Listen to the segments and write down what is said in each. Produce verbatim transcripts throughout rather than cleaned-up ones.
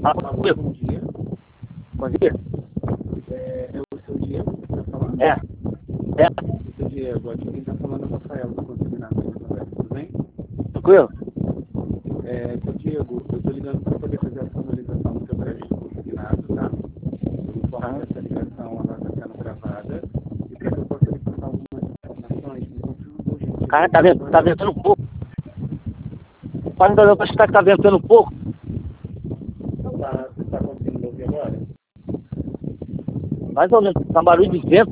Alô, bom dia. Bom dia. É, é o seu Diego que está falando? É. É. O seu Diego, aqui quem está falando é o Rafael do Consignado, tudo bem? Tranquilo? É, seu Diego, eu estou ligando para poder fazer a formalização do seu crédito consignado, tá? Eu informo Aham. que essa ligação ela está sendo gravada e para que eu possa lhe passar algumas informações, me confirma por gentileza. Cara, tá, vent- tá ventando um pouco. Pode dar pra escutar que tá ventando um pouco. Tá, você está conseguindo ouvir agora? Mais ou menos. Tá um barulho de vento.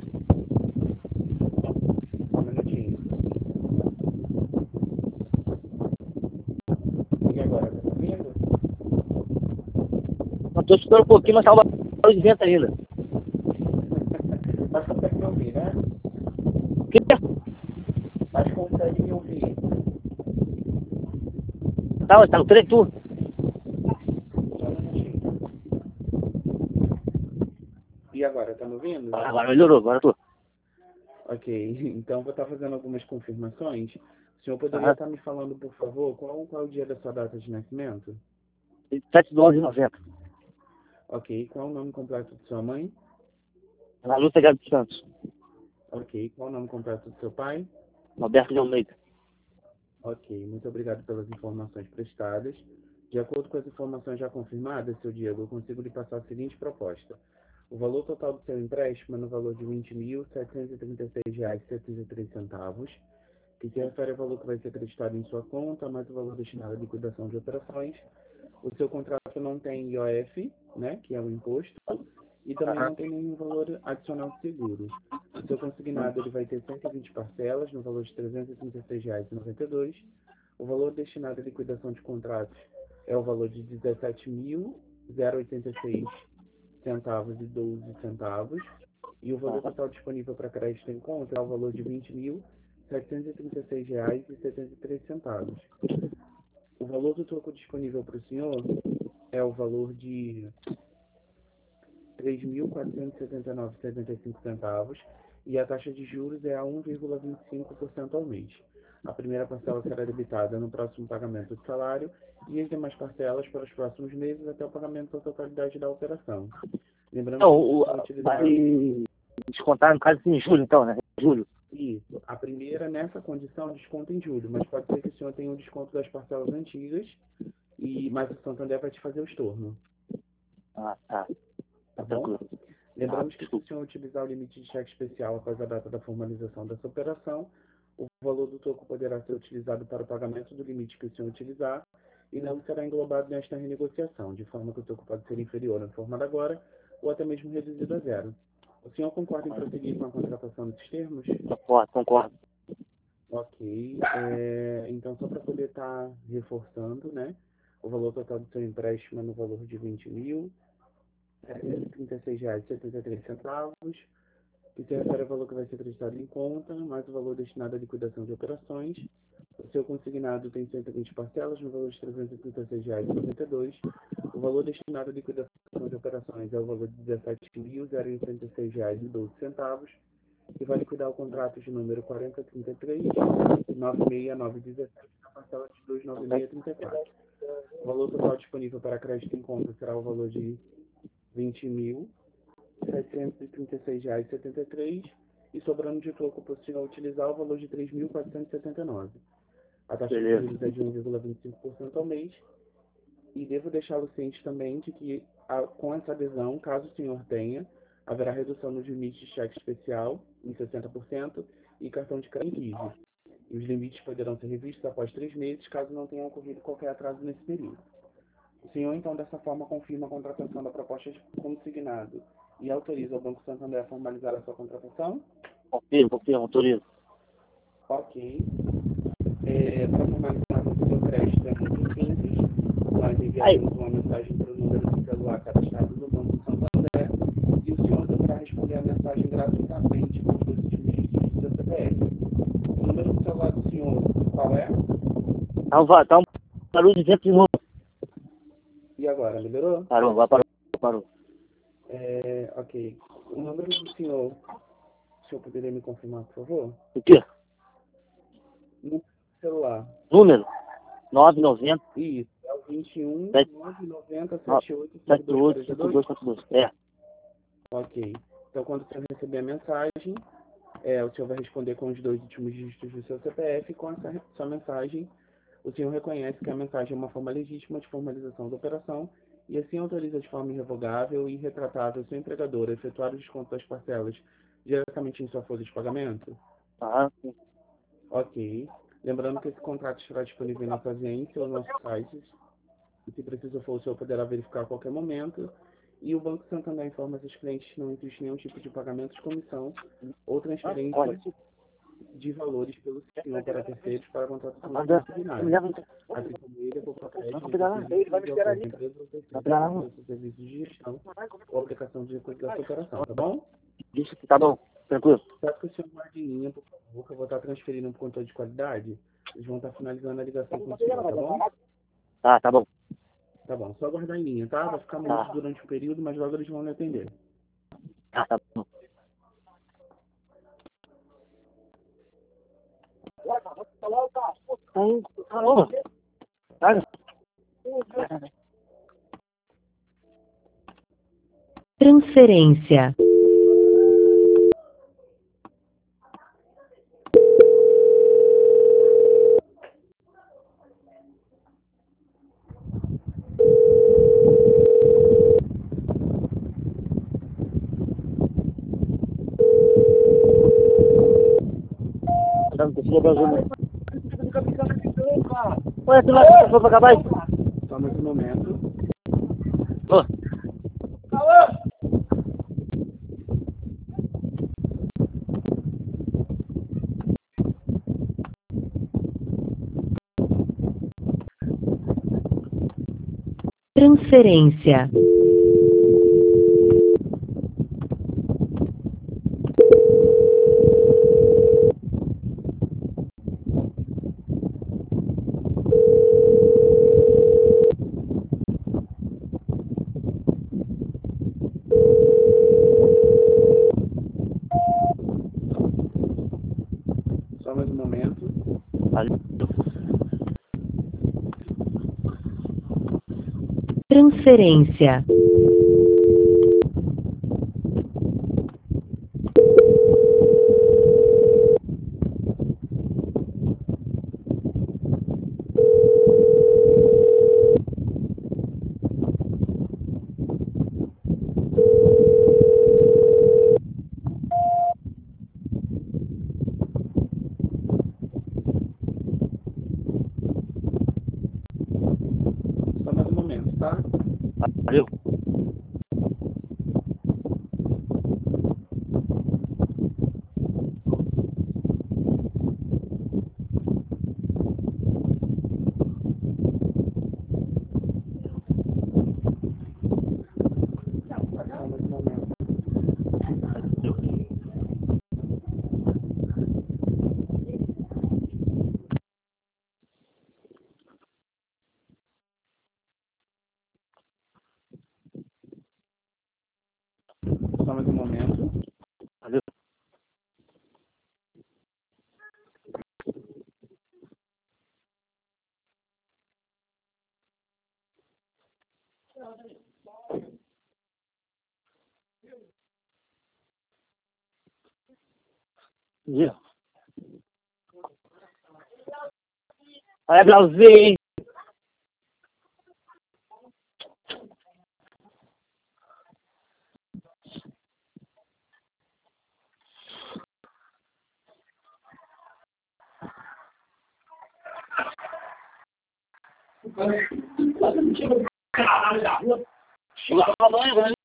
Só um minutinho. E agora, está ouvindo? Eu tô escutando um pouquinho, mas tá um barulho de vento ainda. Mas consegue me ouvir, né? O quê? Mas consegue me ouvir. Tá, tá no trem tu. Só um minutinho. E agora, tá me ouvindo? Agora melhorou, agora eu tô. Ok, então vou estar fazendo algumas confirmações. O senhor poderia Aham. estar me falando, por favor, qual, qual é o dia da sua data de nascimento? sete de onze de novembro. Ok, qual é o nome completo de sua mãe? Na luta de dos Santos. Ok, qual é o nome completo do seu pai? Roberto de Almeida. Ok, muito obrigado pelas informações prestadas. De acordo com as informações já confirmadas, seu Diego, eu consigo lhe passar a seguinte proposta. O valor total do seu empréstimo é no valor de vinte mil setecentos e trinta e seis reais e setenta e três centavos, que se refere ao valor que vai ser acreditado em sua conta, mais o valor destinado à liquidação de operações. O seu contrato não tem I O F, né, que é o imposto, e também Aham. não tem nenhum valor adicional de seguro. O seu consignado ele vai ter cento e vinte parcelas, no valor de trezentos e trinta e seis reais e noventa e dois centavos. O valor destinado à liquidação de contratos é o valor de dezessete mil oitenta e seis centavos e doze centavos. E o valor total disponível para crédito em conta é o valor de vinte mil setecentos e trinta e seis reais e setenta e três centavos. O valor do troco disponível para o senhor é o valor de três mil quatrocentos e setenta e nove reais e setenta e cinco centavos e a taxa de juros é a um vírgula vinte e cinco por cento ao mês. A primeira parcela será debitada no próximo pagamento do salário e as demais parcelas para os próximos meses até o pagamento da totalidade da operação. Lembrando Então, que se o, for utilizar vai descontar no caso em julho, então, né? Julho. isso, a primeira nessa condição desconta em julho, mas pode ser que o senhor tenha um desconto das parcelas antigas, e mas o Santander vai te fazer o estorno, Ah, tá. tá Tá bom? tranquilo. Ah, Lembramos que se o desculpa. senhor utilizar o limite de cheque especial após a data da formalização dessa operação, o valor do toco poderá ser utilizado para o pagamento do limite que o senhor utilizar e não será englobado nesta renegociação, de forma que o toco pode ser inferior ao informado agora ou até mesmo reduzido a zero. O senhor concorda em prosseguir com a contratação desses termos? Concordo, concordo. Ok. É, então, só para poder estar reforçando, né? O valor total do seu empréstimo é no valor de vinte mil setecentos e trinta e seis reais e setenta e três centavos, que se refere ao valor que vai ser acreditado em conta, mais o valor destinado à liquidação de operações. O seu consignado tem cento e vinte parcelas no valor de trezentos e trinta e seis reais e noventa e dois centavos. O valor destinado à liquidação de operações é o valor de dezessete mil oitenta e seis reais e doze centavos, que vai liquidar o contrato de número quarenta trinta e três, nove seis nove um sete na parcela de duzentos e noventa e seis trinta e quatro. O valor total disponível para crédito em conta será o valor de vinte mil setecentos e trinta e seis reais e setenta e três centavos e sobrando de troco para o senhor utilizar o valor de três mil quatrocentos e setenta e nove. A taxa de Beleza. juros é de um vírgula vinte e cinco por cento ao mês e devo deixá-lo ciente também de que a, com essa adesão, caso o senhor tenha, haverá redução nos limites de cheque especial em sessenta por cento e cartão de crédito em quinze por cento. E os limites poderão ser revistos após três meses, caso não tenha ocorrido qualquer atraso nesse período. O senhor, então, dessa forma, confirma a contratação da proposta de consignado e autoriza o Banco Santander a formalizar a sua contratação? Confirmo, confirmo, autorizo. Ok. É, para formalizar o seu crédito é muito simples. Nós Aí, enviaremos uma mensagem para o número do celular cadastrado no Banco Santander e o senhor deverá responder a mensagem gratuitamente com os últimos dígitos do seu C P F. O número do celular do senhor, qual é? tá um, va- tá um barulho de vento de novo. E agora, melhorou? Parou, agora parou, parou. É, ok. O número do senhor, o senhor poderia me confirmar, por favor? O quê? No celular. Número? nove noventa. Isso. É o vinte e um, Sete- nove noventa, Ó, setenta e oito, cinquenta sete e dois, oito quarenta e cinco dois? dois quatro dois. É. Ok. Então, quando você receber a mensagem, é, o senhor vai responder com os dois últimos dígitos do seu C P F e com essa sua mensagem, o senhor reconhece que a mensagem é uma forma legítima de formalização da operação e assim autoriza de forma irrevogável e irretratável seu empregador a efetuar o desconto das parcelas diretamente em sua folha de pagamento? Ah, sim. Ok. Lembrando que esse contrato estará disponível em nossa agência ou no nosso site. E se preciso for, o senhor poderá verificar a qualquer momento. E o Banco Santander informa seus clientes que não existe nenhum tipo de pagamento de comissão ou transferência Olha. de valores pelo senhor para terceiros para contratos Mas é. consignados. Me leva. Assim como ele, por Não crédito, vou de pegar lá. serviços de acordo com a empresa ou Não vou terceiro pegar lá, para não. seus serviços de gestão ou aplicação de recursos dessa operação, tá bom? Deixa que tá bom. Tranquilo. Peço que o senhor guarde em linha, por favor, que eu vou estar transferindo para o controle de qualidade. Eles vão estar finalizando a ligação com o senhor, tá bom? Tá, tá bom. Tá bom, só guardar em linha, tá? Vai ficar muito durante o período, mas logo eles vão me atender. Tá, tá bom. Aí, alô? Tá. Transferência. Ué, tu vai pra pra acabar aí? Só mais um momento. Ô. Transferência. Só mais um momento. Transferência. Só mais um momento, tá? Valeu. Só mais um momento. Só mais um momento. Valeu. Yeah. Olha, Blauzinho. Chega pra banho, vai.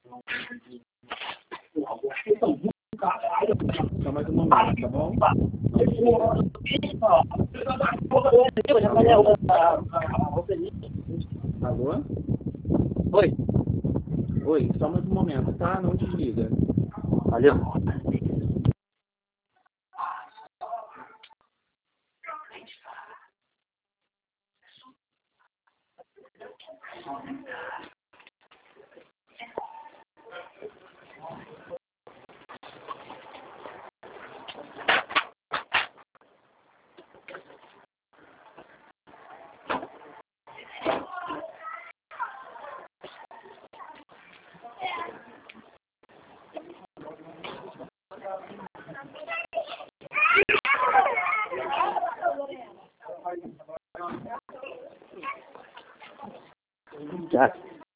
Só mais um momento, tá bom? Alô? Oi. Oi, só mais um momento, tá? Não desliga. Valeu. Já.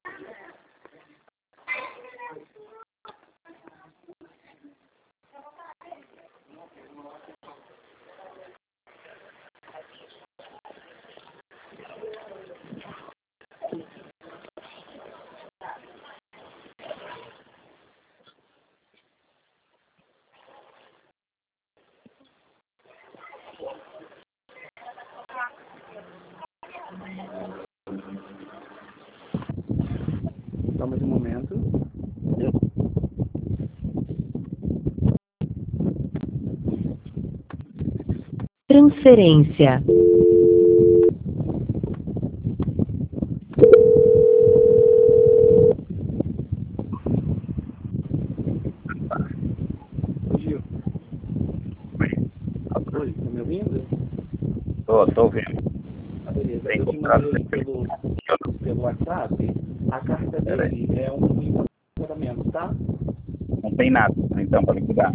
Só mais um momento. Transferência. Gil. Oi, tá me ouvindo? Tô, tô ouvindo. Ah, beleza. Tem Eu te contrato mandei pelo, pelo WhatsApp. A carta dele é um enquadramento, tá? Não tem nada, então, para liquidar.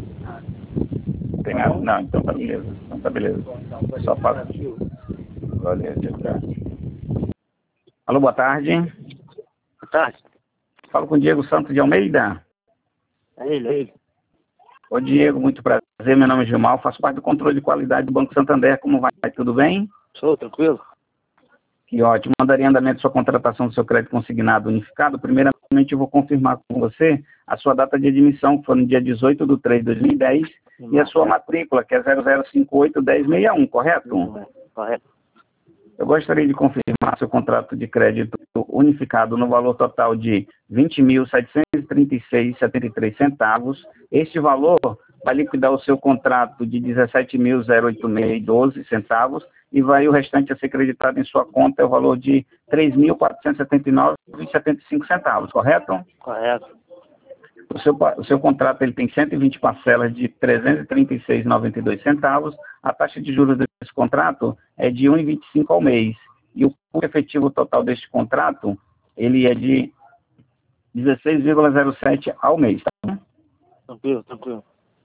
Não tem nada? Não, então tá beleza. Então tá beleza. Só faço. Valeu, tchau. Alô, boa tarde. Boa tarde. Falo com o Diego Santos de Almeida. É ele, é ele. Ô Diego, muito prazer. Meu nome é Gilmar, faço parte do controle de qualidade do Banco Santander. Como vai? Tudo bem? Sou, tranquilo? Que ótimo. Mandaria andamento sua contratação do seu crédito consignado unificado. Primeiramente, eu vou confirmar com você a sua data de admissão, que foi no dia dezoito de três de dois mil e dez, Não, e a sua matrícula, que é zero zero cinco oito um zero seis um, correto? Não é. Correto. Eu gostaria de confirmar seu contrato de crédito unificado no valor total de vinte mil setecentos e trinta e seis reais e setenta e três centavos. Este valor vai liquidar o seu contrato de dezessete mil oitenta e seis reais e doze centavos e vai o restante a ser creditado em sua conta é o valor de três mil quatrocentos e setenta e nove reais e setenta e cinco centavos, correto? Correto. O seu, o seu contrato ele tem cento e vinte parcelas de trezentos e trinta e seis reais e noventa e dois centavos. A taxa de juros desse contrato é de um vírgula vinte e cinco ao mês. E o custo efetivo total deste contrato ele é de dezesseis vírgula zero sete ao mês. Tá? Tranquilo, tranquilo.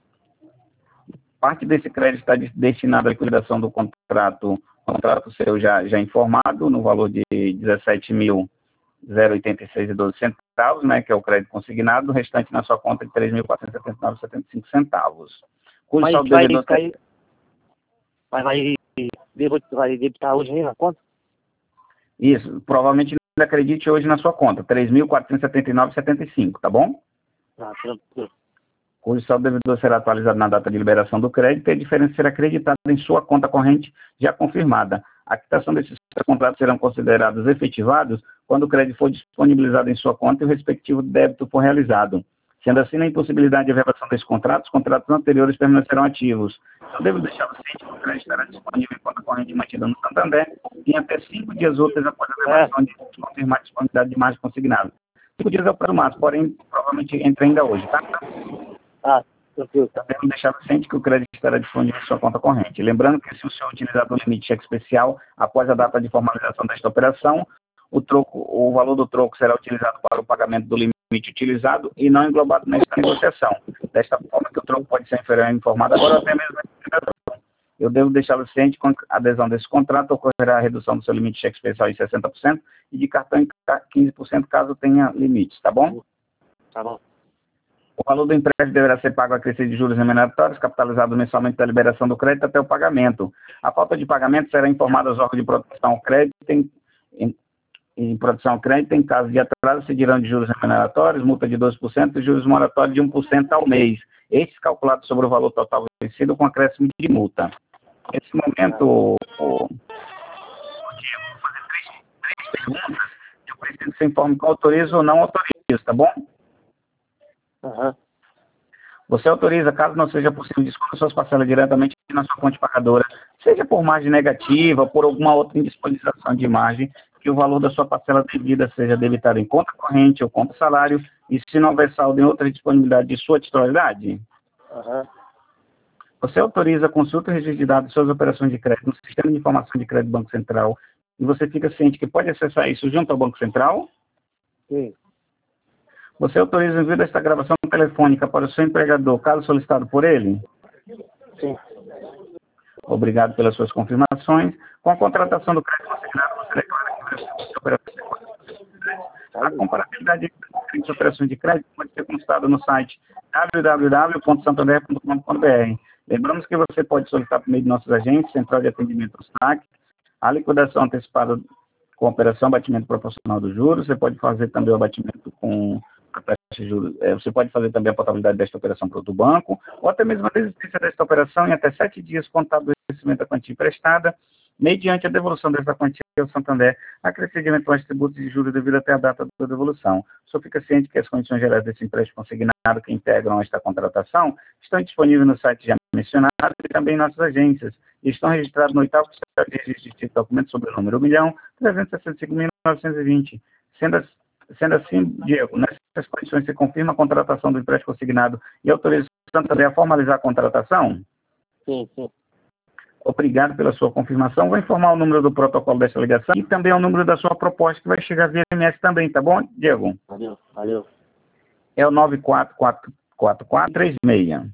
Parte desse crédito está destinado à liquidação do contrato, contrato seu já, já informado, no valor de dezessete mil oitenta e seis reais e doze centavos, né, que é o crédito consignado, o restante na sua conta de três mil quatrocentos e setenta e nove reais e setenta e cinco centavos. Cujo Mas saldo vai, devedor... vai, vai, vai, vai debitar hoje aí na conta? Isso, provavelmente ainda acredite hoje na sua conta, três mil quatrocentos e setenta e nove reais e setenta e cinco, tá bom? Ah, tranquilo. Cujo saldo devedor será atualizado na data de liberação do crédito e a diferença será acreditada em sua conta corrente já confirmada. A quitação desses contratos serão considerados efetivados quando o crédito for disponibilizado em sua conta e o respectivo débito for realizado. Sendo assim, na impossibilidade de revelação desses contratos, os contratos anteriores permanecerão ativos. Eu devo deixar o ciente que o crédito estará disponível em conta corrente mantida no Santander em até cinco dias úteis após a revelação de confirmar a disponibilidade de margem consignada. Cinco dias é o prazo máximo, porém, provavelmente entra ainda hoje, tá? Ah, tranquilo. Devemos deixar ciente que o crédito estará disponível em sua conta corrente. Lembrando que se o senhor utilizar o limite cheque especial após a data de formalização desta operação, o, troco, o valor do troco será utilizado para o pagamento do limite utilizado e não englobado nesta negociação. Desta forma que o troco pode ser inferior ao informado agora ou até mesmo a eu devo deixá-lo ciente que com a adesão desse contrato ocorrerá a redução do seu limite cheque especial em sessenta por cento e de cartão em quinze por cento caso tenha limites, tá bom? Tá bom. O valor do empréstimo deverá ser pago a crescer de juros remuneratórios, capitalizado mensalmente da liberação do crédito até o pagamento. A falta de pagamento será informada aos órgãos de proteção ao crédito em, em, em produção ao crédito, em caso de atraso, seguirão de juros remuneratórios, multa de doze por cento e juros moratórios de um por cento ao mês. Estes calculados sobre o valor total vencido com acréscimo de multa. Nesse momento, o, o, Diego, vou fazer três, três perguntas. Eu preciso que você informe que autoriza ou não autoriza, tá bom? Aham. Você autoriza, caso não seja possível, descontar suas parcelas diretamente na sua fonte pagadora, seja por margem negativa, por alguma outra indisponibilização de margem, que o valor da sua parcela devida seja debitado em conta corrente ou conta salário, e se não houver saldo em outra disponibilidade de sua titularidade? Aham. Você autoriza a consulta e registro de dados de suas operações de crédito no Sistema de Informação de Crédito do Banco Central, e você fica ciente que pode acessar isso junto ao Banco Central? Sim. Você autoriza o envio desta gravação telefônica para o seu empregador, caso solicitado por ele? Sim. Obrigado pelas suas confirmações. Com a contratação do crédito consignado, você declara que operações de crédito. A comparabilidade de operações de crédito pode ser consultada no site w w w ponto santander ponto com ponto b r. Lembramos que você pode solicitar por meio de nossos agentes, Central de Atendimento ao S A C, a liquidação antecipada com operação abatimento proporcional dos juros. Você pode fazer também o abatimento com a taxa de juros. É, você pode fazer também a portabilidade desta operação para outro banco, ou até mesmo a desistência desta operação em até sete dias contado do vencimento da quantia emprestada, mediante a devolução dessa quantia ao Santander, acrescido de eventuais tributos de juros devido até a data da devolução. O senhor fica ciente que as condições gerais desse empréstimo consignado que integram esta contratação estão disponíveis no site já mencionado e também em nossas agências, e estão registrados no oitavo Sistema de Registro de Documentos sob o número um milhão trezentos e sessenta e cinco mil novecentos e vinte. Sendo, sendo assim, Diego, nessas condições você confirma a contratação do empréstimo consignado e autoriza o Santander a formalizar a contratação? Sim, sim. Obrigado pela sua confirmação. Vou informar o número do protocolo dessa ligação e também o número da sua proposta, que vai chegar via M S também, tá bom, Diego? Valeu, valeu. É o nove quatro quatro quatro quatro três seis.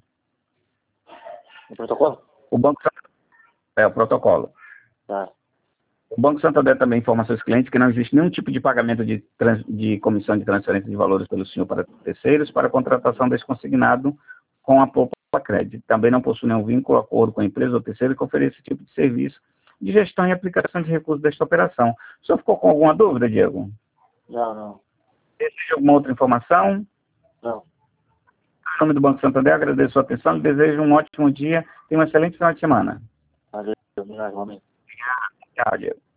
O protocolo? O Banco Santander. É o protocolo. Tá. O Banco Santander também informa aos seus clientes que não existe nenhum tipo de pagamento de, trans, de comissão de transferência de valores pelo senhor para terceiros para a contratação desse consignado com a poupa crédito. Também não possui nenhum vínculo, acordo com a empresa ou terceiro que ofereça esse tipo de serviço de gestão e aplicação de recursos desta operação. O senhor ficou com alguma dúvida, Diego? Não, não. Deseja alguma outra informação? Não. Em nome do Banco Santander, agradeço a sua atenção e desejo um ótimo dia e um excelente final de semana. Valeu, obrigado, realmente. Tchau, Diego.